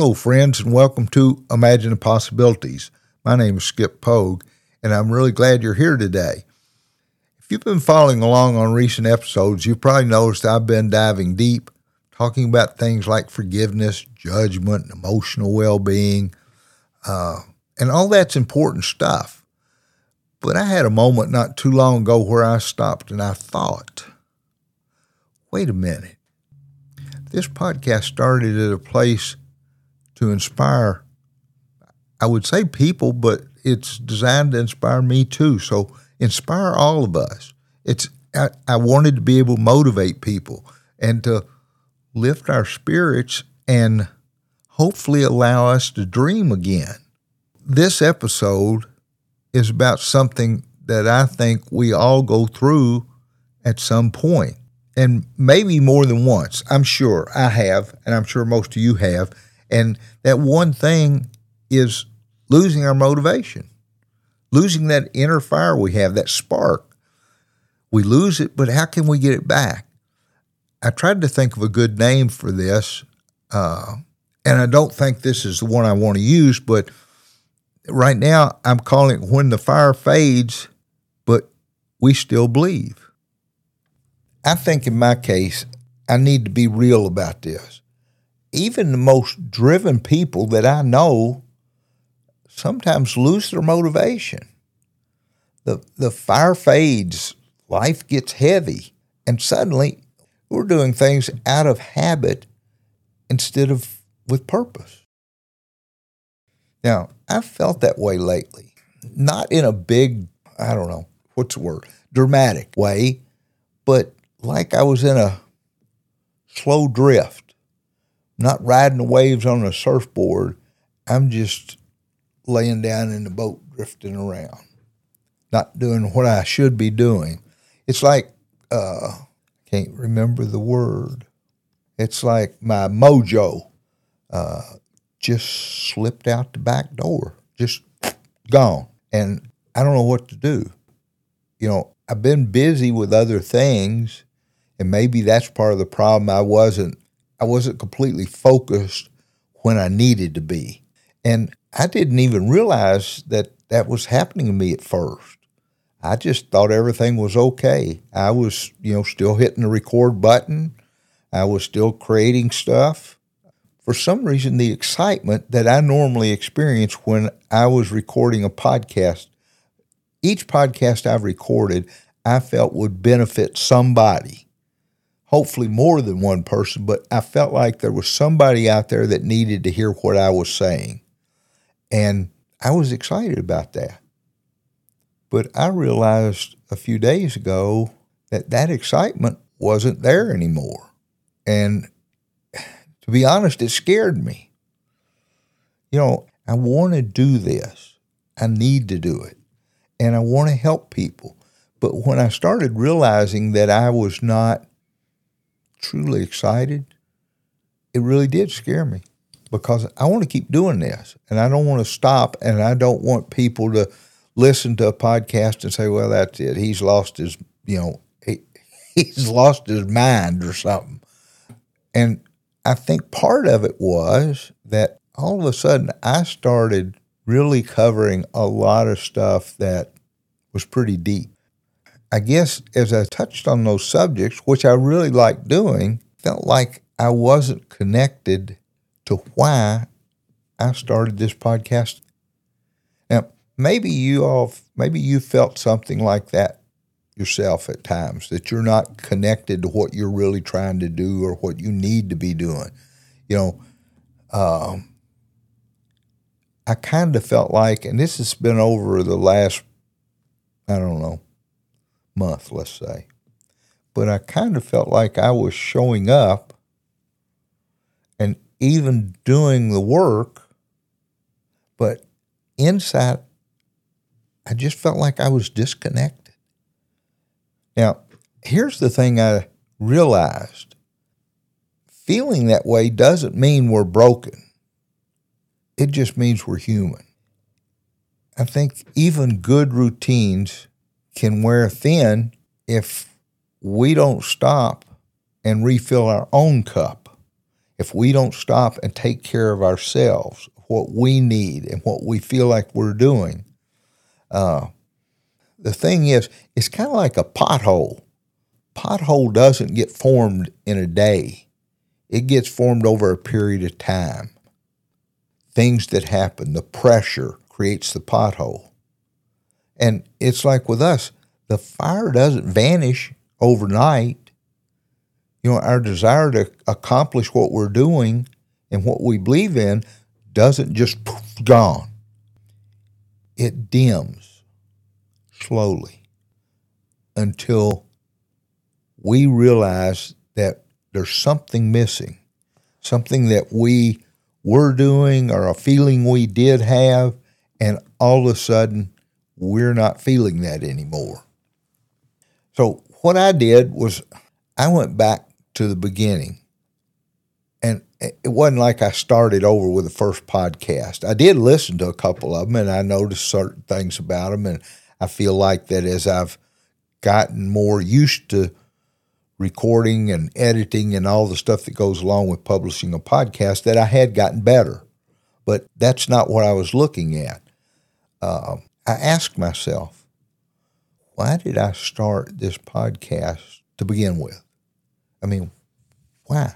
Hello, friends, and welcome to Imagine the Possibilities. My name is Skip Pogue, and I'm really glad you're here today. If you've been following along on recent episodes, you've probably noticed I've been diving deep, talking about things like forgiveness, judgment, emotional well-being, and all that's important stuff. But I had a moment not too long ago where I stopped and I thought, wait a minute. This podcast started at a place to inspire, I would say people, but it's designed to inspire me too. So inspire all of us. I wanted to be able to motivate people and to lift our spirits and hopefully allow us to dream again. This episode is about something that I think we all go through at some point, and maybe more than once. I'm sure I have, and I'm sure most of you have. And that one thing is losing our motivation, losing that inner fire we have, that spark. We lose it, but how can we get it back? I tried to think of a good name for this, and I don't think this is the one I want to use, but right now I'm calling it When the Fire Fades, but We Still Believe. I think in my case, I need to be real about this. Even the most driven people that I know sometimes lose their motivation. The fire fades, life gets heavy, and suddenly we're doing things out of habit instead of with purpose. Now, I've felt that way lately, not in a big, dramatic way, but like I was in a slow drift. Not riding the waves on a surfboard. I'm just laying down in the boat, drifting around, not doing what I should be doing. It's like, can't remember the word. It's like my mojo just slipped out the back door, just gone. And I don't know what to do. I've been busy with other things, and maybe that's part of the problem. I wasn't completely focused when I needed to be. And I didn't even realize that that was happening to me at first. I just thought everything was okay. I was, still hitting the record button. I was still creating stuff. For some reason, the excitement that I normally experience when I was recording a podcast, each podcast I've recorded, I felt would benefit somebody. Hopefully more than one person, but I felt like there was somebody out there that needed to hear what I was saying. And I was excited about that. But I realized a few days ago that excitement wasn't there anymore. And to be honest, it scared me. I want to do this. I need to do it. And I want to help people. But when I started realizing that I was not truly excited, it really did scare me, because I want to keep doing this and I don't want to stop, and I don't want people to listen to a podcast and say, well, that's it. He's lost his, he's lost his mind or something. And I think part of it was that all of a sudden I started really covering a lot of stuff that was pretty deep. I guess as I touched on those subjects, which I really like doing, felt like I wasn't connected to why I started this podcast. Now, maybe you felt something like that yourself at times, that you're not connected to what you're really trying to do or what you need to be doing. I kind of felt like, and this has been over the last, month, let's say. But I kind of felt like I was showing up and even doing the work, but inside, I just felt like I was disconnected. Now, here's the thing I realized. Feeling that way doesn't mean we're broken. It just means we're human. I think even good routines can wear thin if we don't stop and refill our own cup. if we don't stop and take care of ourselves, what we need and what we feel like we're doing, the thing is, it's kind of like a pothole. Pothole doesn't get formed in a day. It gets formed over a period of time. Things that happen, the pressure creates the pothole. And it's like with us, the fire doesn't vanish overnight. Our desire to accomplish what we're doing and what we believe in doesn't just gone. It dims slowly until we realize that there's something missing, something that we were doing or a feeling we did have, and all of a sudden we're not feeling that anymore. So what I did was I went back to the beginning, and it wasn't like I started over with the first podcast. I did listen to a couple of them, and I noticed certain things about them, and I feel like that as I've gotten more used to recording and editing and all the stuff that goes along with publishing a podcast, that I had gotten better. But that's not what I was looking at. I asked myself, why did I start this podcast to begin with? I mean, why?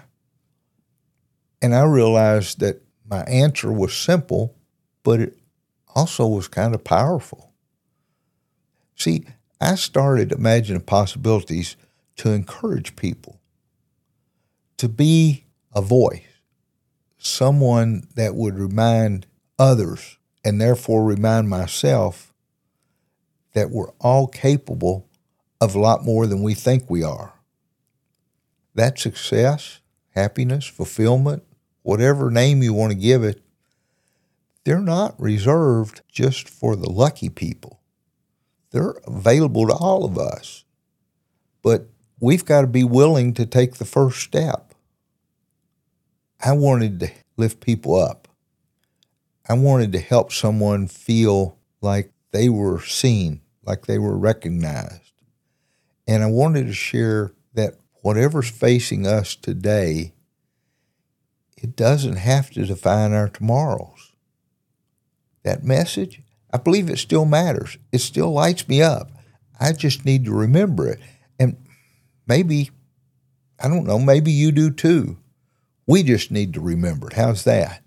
And I realized that my answer was simple, but it also was kind of powerful. See, I started Imagining Possibilities to encourage people, to be a voice, someone that would remind others and therefore remind myself that we're all capable of a lot more than we think we are. That success, happiness, fulfillment, whatever name you want to give it, they're not reserved just for the lucky people. They're available to all of us. But we've got to be willing to take the first step. I wanted to lift people up. I wanted to help someone feel like they were seen, like they were recognized. And I wanted to share that whatever's facing us today, it doesn't have to define our tomorrows. That message, I believe it still matters. It still lights me up. I just need to remember it. And maybe, I don't know, maybe you do too. We just need to remember it. How's that?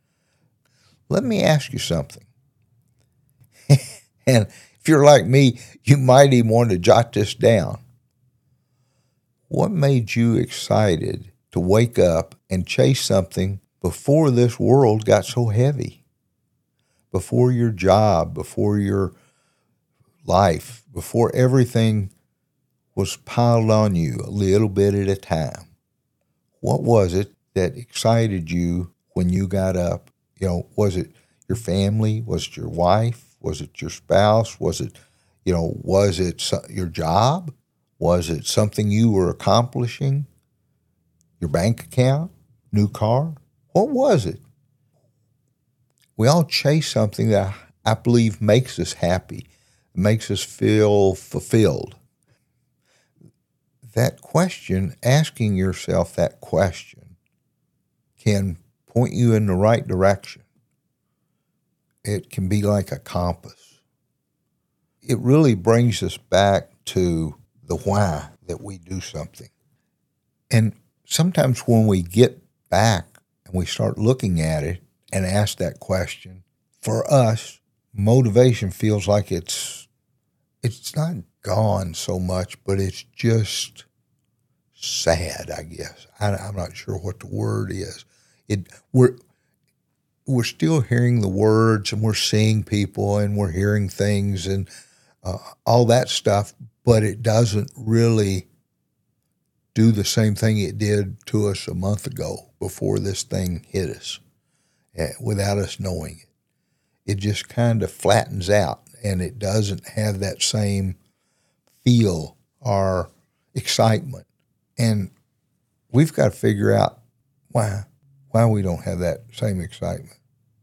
Let me ask you something. And if you're like me, you might even want to jot this down. What made you excited to wake up and chase something before this world got so heavy? Before your job, before your life, before everything was piled on you a little bit at a time. What was it that excited you when you got up? Was it your family? Was it your wife? Was it your spouse? Was it your job? Was it something you were accomplishing? Your bank account? New car? What was it? We all chase something that I believe makes us happy, makes us feel fulfilled. That question, asking yourself that question, can point you in the right direction. It can be like a compass. It really brings us back to the why that we do something. And sometimes when we get back and we start looking at it and ask that question, for us, motivation feels like it's not gone so much, but it's just sad, I guess. I'm not sure what the word is. We're still hearing the words, and we're seeing people, and we're hearing things, and all that stuff, but it doesn't really do the same thing it did to us a month ago before this thing hit us, without us knowing it. It just kind of flattens out, and it doesn't have that same feel or excitement. And we've got to figure out why we don't have that same excitement.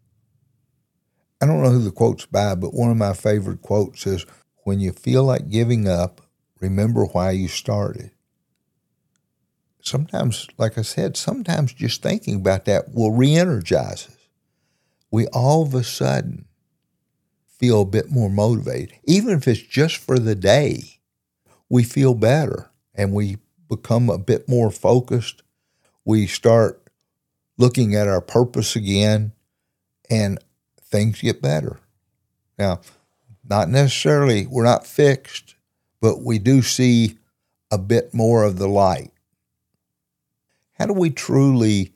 I don't know who the quote's by, but one of my favorite quotes is, when you feel like giving up, remember why you started. sometimes, like I said, sometimes just thinking about that will re-energize us. We all of a sudden feel a bit more motivated. Even if it's just for the day, we feel better and we become a bit more focused. We start looking at our purpose again and things get better. Now, not necessarily, we're not fixed, but we do see a bit more of the light. How do we truly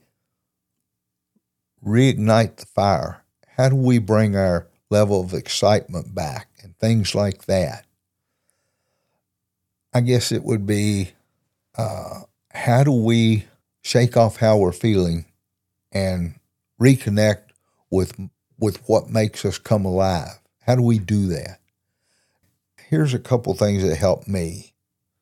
reignite the fire? How do we bring our level of excitement back and things like that? I guess it would be, how do we shake off how we're feeling and reconnect with what makes us come alive? How do we do that? Here's a couple things that helped me.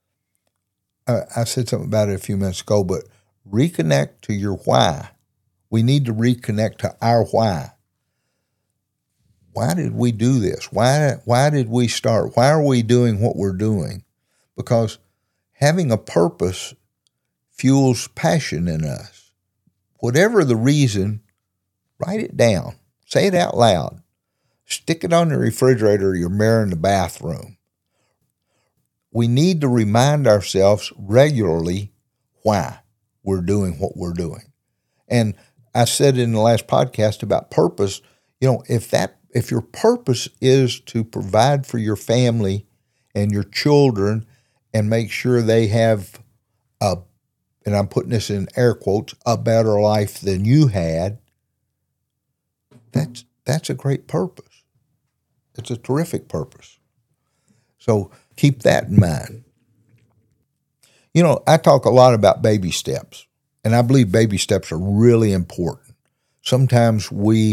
I said something about it a few minutes ago, but reconnect to your why. We need to reconnect to our why. Why did we do this? Why did we start? Why are we doing what we're doing? Because having a purpose fuels passion in us. Whatever the reason, write it down. Say it out loud. Stick it on the refrigerator or your mirror in the bathroom. We need to remind ourselves regularly why we're doing what we're doing. And I said in the last podcast about purpose, if your purpose is to provide for your family and your children and make sure they have and I'm putting this in air quotes, a better life than you had, that's a great purpose. It's a terrific purpose. So keep that in mind. I talk a lot about baby steps, and I believe baby steps are really important. Sometimes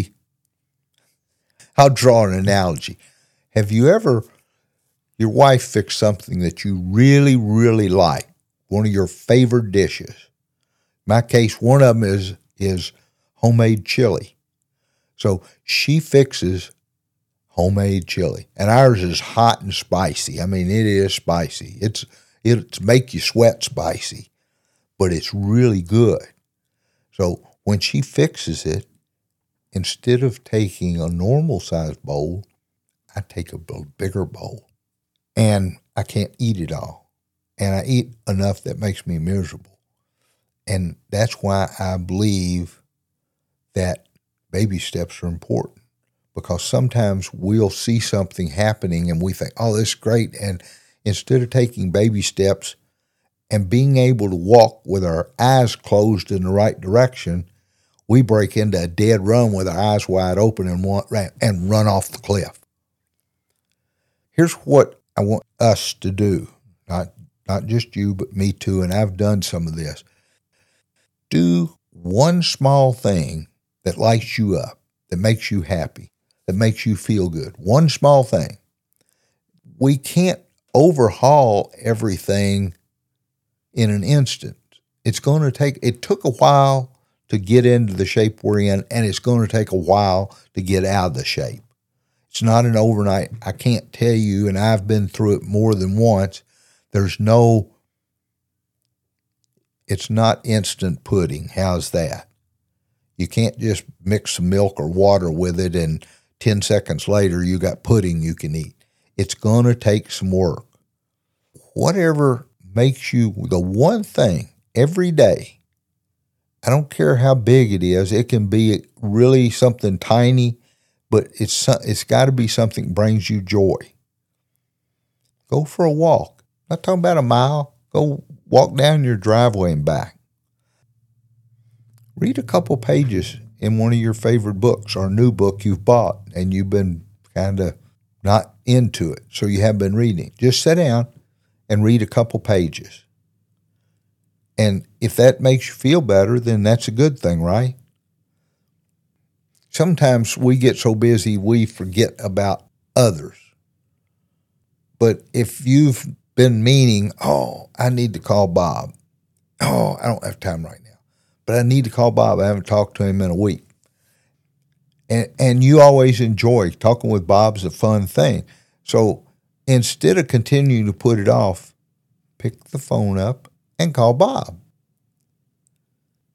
I'll draw an analogy. Have you ever, your wife fixed something that you really, really like, one of your favorite dishes? In my case, one of them is homemade chili. So she fixes homemade chili, and ours is hot and spicy. I mean, it is spicy. It's make you sweat spicy, but it's really good. So when she fixes it, instead of taking a normal size bowl, I take a bigger bowl, and I can't eat it all, and I eat enough that makes me miserable. And that's why I believe that baby steps are important. Because sometimes we'll see something happening and we think, oh, this is great. And instead of taking baby steps and being able to walk with our eyes closed in the right direction, we break into a dead run with our eyes wide open and run off the cliff. Here's what I want us to do. Not just you, but me too. And I've done some of this. Do one small thing that lights you up, that makes you happy, that makes you feel good. One small thing. We can't overhaul everything in an instant. It took a while to get into the shape we're in, and it's going to take a while to get out of the shape. It's not an overnight. I can't tell you, and I've been through it more than once. It's not instant pudding. How's that? You can't just mix some milk or water with it and 10 seconds later you got pudding you can eat. It's going to take some work. Whatever makes you, the one thing every day, I don't care how big it is, it can be really something tiny, but it's got to be something that brings you joy. Go for a walk. I'm not talking about a mile. Go walk down your driveway and back. Read a couple pages in one of your favorite books or a new book you've bought and you've been kind of not into it, so you haven't been reading it. Just sit down and read a couple pages. And if that makes you feel better, then that's a good thing, right? Sometimes we get so busy we forget about others. But if you've been meaning, I need to call Bob. I don't have time right now, but I need to call Bob. I haven't talked to him in a week. And you always enjoy talking with Bob is a fun thing. So instead of continuing to put it off, pick the phone up and call Bob.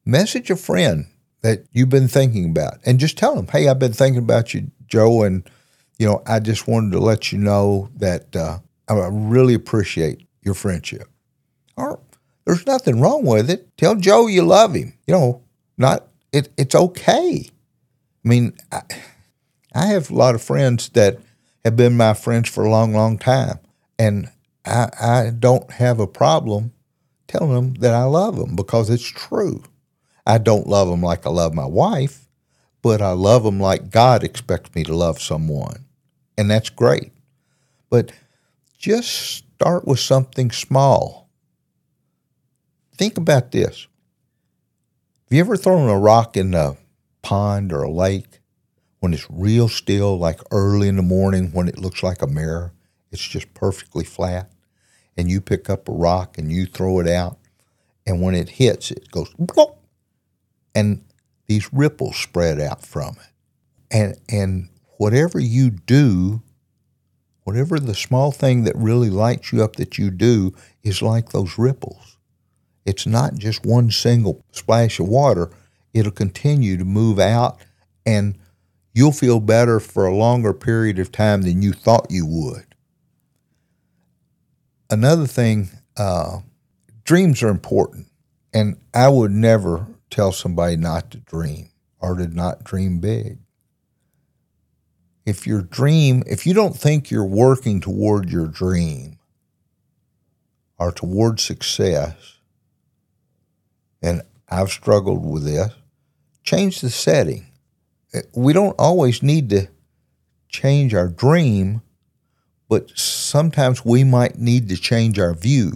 Message a friend that you've been thinking about and just tell them, hey, I've been thinking about you, Joe, and, I just wanted to let you know that I really appreciate your friendship. Or there's nothing wrong with it. Tell Joe you love him. It's okay. I mean, I have a lot of friends that have been my friends for a long, long time, and I don't have a problem telling them that I love them because it's true. I don't love them like I love my wife, but I love them like God expects me to love someone, and that's great. But just start with something small. Think about this. Have you ever thrown a rock in a pond or a lake when it's real still, like early in the morning when it looks like a mirror? It's just perfectly flat. And you pick up a rock and you throw it out. And when it hits, it goes, plop, and these ripples spread out from it. And whatever you do, whatever the small thing that really lights you up that you do is like those ripples. It's not just one single splash of water. It'll continue to move out, and you'll feel better for a longer period of time than you thought you would. Another thing, dreams are important, and I would never tell somebody not to dream or to not dream big. If you don't think you're working toward your dream or toward success, and I've struggled with this, change the setting. We don't always need to change our dream, but sometimes we might need to change our view.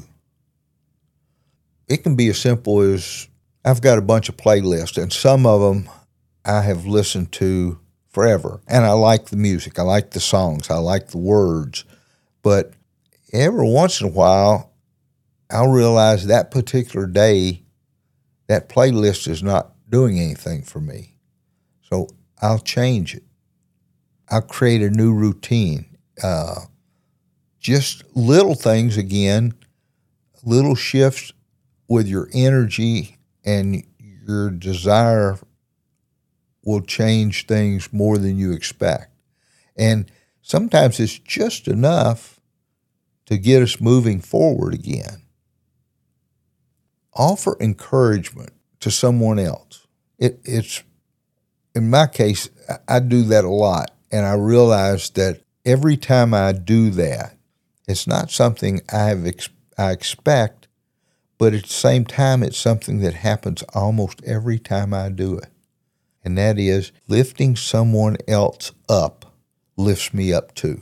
It can be as simple as I've got a bunch of playlists, and some of them I have listened to forever, and I like the music, I like the songs, I like the words, but every once in a while, I'll realize that particular day, that playlist is not doing anything for me. So I'll change it. I'll create a new routine. Just little things again, little shifts with your energy and your desire will change things more than you expect. And sometimes it's just enough to get us moving forward again. Offer encouragement to someone else. It's in my case, I do that a lot, and I realize that every time I do that, it's not something I expect, but at the same time, it's something that happens almost every time I do it. And that is lifting someone else up lifts me up too.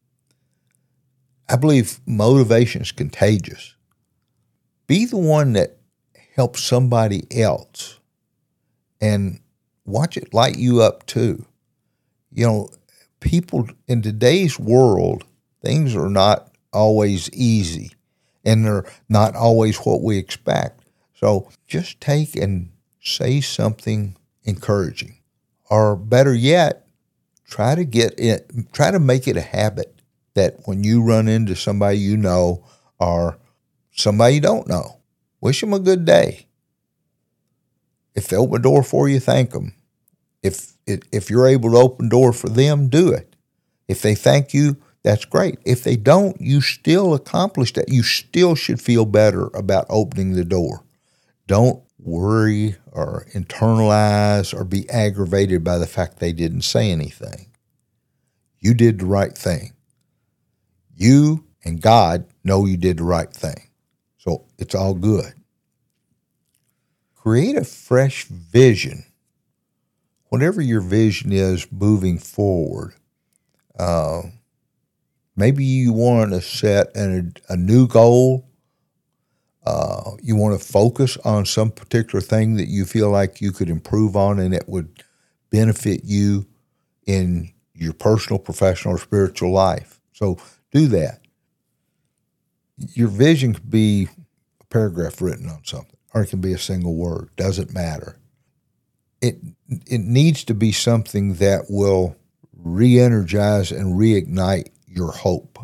I believe motivation is contagious. Be the one that helps somebody else and watch it light you up too. People in today's world, things are not always easy and they're not always what we expect. So just take and say something encouraging, or better yet, try to make it a habit that when you run into somebody you know or somebody you don't know, wish them a good day. If they open a door for you, thank them. If you're able to open a door for them, do it. If they thank you, that's great. If they don't, you still accomplished that. You still should feel better about opening the door. Don't worry or internalize or be aggravated by the fact they didn't say anything. You did the right thing. You and God know you did the right thing. So it's all good. Create a fresh vision. Whatever your vision is moving forward, maybe you want to set a new goal. You want to focus on some particular thing that you feel like you could improve on and it would benefit you in your personal, professional, or spiritual life. So do that. Your vision could be a paragraph written on something, or it can be a single word. Doesn't matter. It needs to be something that will re-energize and reignite your hope.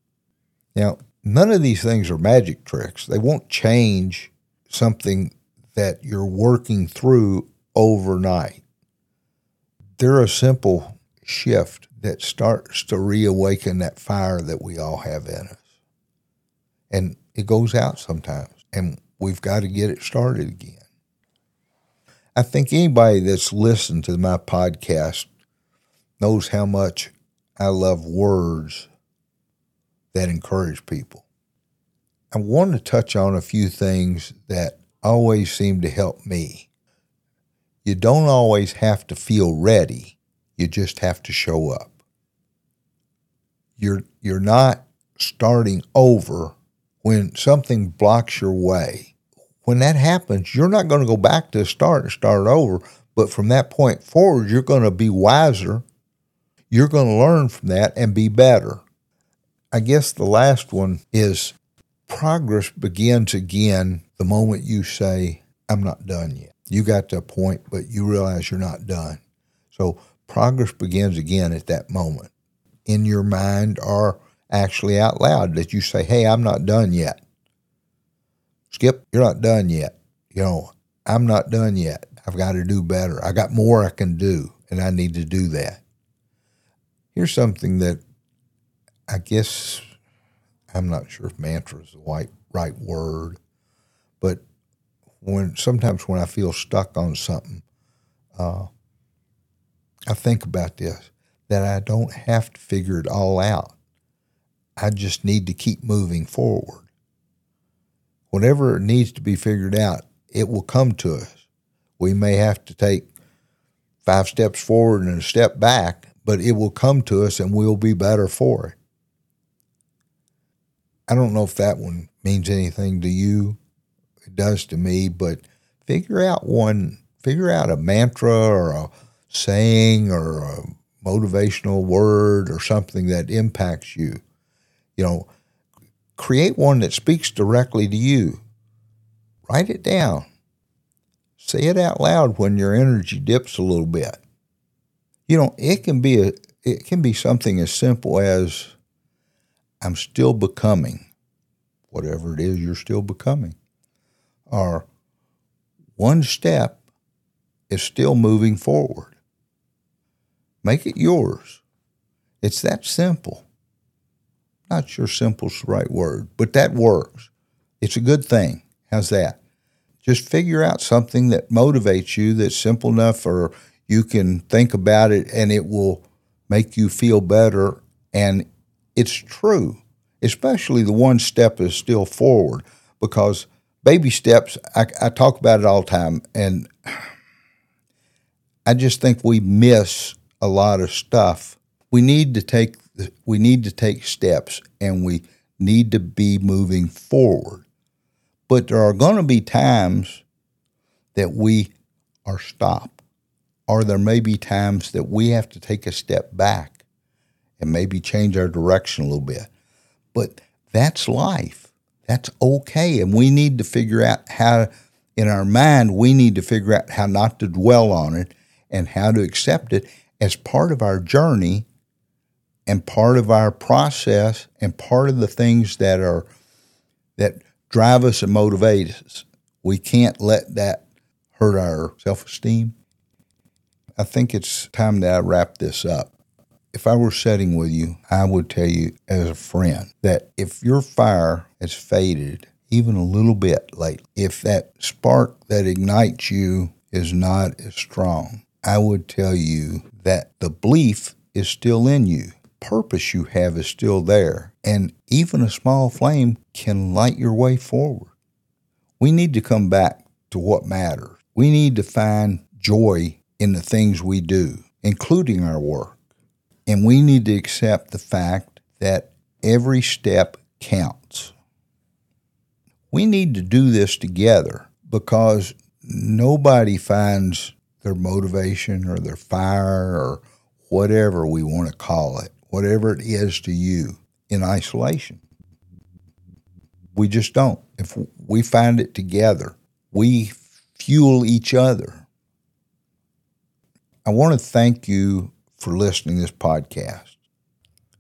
Now, none of these things are magic tricks. They won't change something that you're working through overnight. They're a simple shift that starts to reawaken that fire that we all have in us. And it goes out sometimes, and we've got to get it started again. I think anybody that's listened to my podcast knows how much I love words that encourage people. I want to touch on a few things that always seem to help me. You don't always have to feel ready. You just have to show up. You're not starting over when something blocks your way. When that happens, you're not going to go back to the start and start over, but from that point forward, you're going to be wiser. You're going to learn from that and be better. I guess the last one is progress begins again the moment you say, I'm not done yet. You got to a point, but you realize you're not done. So progress begins again at that moment, in your mind or actually out loud, that you say, hey, I'm not done yet. Skip, you're not done yet. I'm not done yet. I've got to do better. I got more I can do, and I need to do that. Here's something that I guess, I'm not sure if mantra is the right word, but sometimes when I feel stuck on something, I think about this, that I don't have to figure it all out. I just need to keep moving forward. Whatever needs to be figured out, it will come to us. We may have to take 5 steps forward and a step back, but it will come to us and we'll be better for it. I don't know if that one means anything to you. It does to me, but figure out a mantra or a saying or a motivational word or something that impacts you. Create one that speaks directly to you. Write it down. Say it out loud when your energy dips a little bit. It can be something as simple as, I'm still becoming, whatever it is you're still becoming. Or one step is still moving forward. Make it yours. It's that simple. Not sure simple's the right word, but that works. It's a good thing. How's that? Just figure out something that motivates you that's simple enough, or you can think about it and it will make you feel better. And it's true, especially the one step is still forward, because baby steps, I talk about it all the time, and I just think we miss a lot of stuff. We need to take steps, and we need to be moving forward. But there are going to be times that we are stopped, or there may be times that we have to take a step back and maybe change our direction a little bit. But that's life. That's okay. And we need to figure out how, in our mind, we need to figure out how not to dwell on it and how to accept it as part of our journey and part of our process and part of the things that drive us and motivate us. We can't let that hurt our self-esteem. I think it's time that I wrap this up. If I were sitting with you, I would tell you as a friend that if your fire has faded even a little bit lately, if that spark that ignites you is not as strong, I would tell you that the belief is still in you. Purpose you have is still there, and even a small flame can light your way forward. We need to come back to what matters. We need to find joy in the things we do, including our work. And we need to accept the fact that every step counts. We need to do this together, because nobody finds their motivation or their fire or whatever we want to call it, whatever it is to you, in isolation. We just don't. If we find it together, we fuel each other. I want to thank you for listening to this podcast.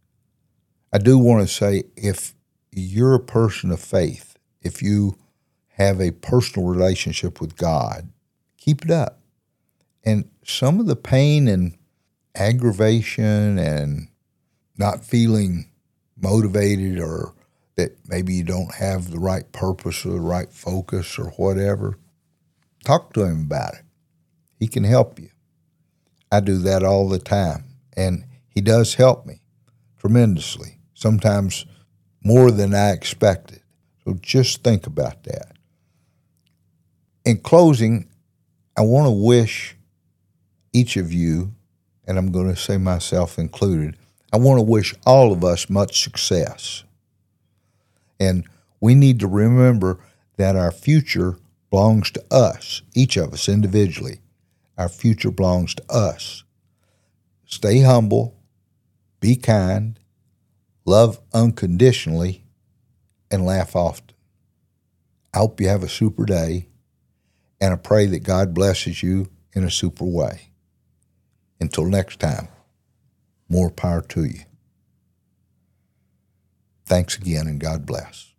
I do want to say, if you're a person of faith, if you have a personal relationship with God. Keep it up. And some of the pain and aggravation and not feeling motivated, or that maybe you don't have the right purpose or the right focus or whatever, talk to him about it. He can help you. I do that all the time, and he does help me tremendously, sometimes more than I expected. So just think about that. In closing, I want to wish each of you, and I'm going to say myself included, I want to wish all of us much success. And we need to remember that our future belongs to us, each of us individually. Our future belongs to us. Stay humble, be kind, love unconditionally, and laugh often. I hope you have a super day, and I pray that God blesses you in a super way. Until next time, more power to you. Thanks again, and God bless.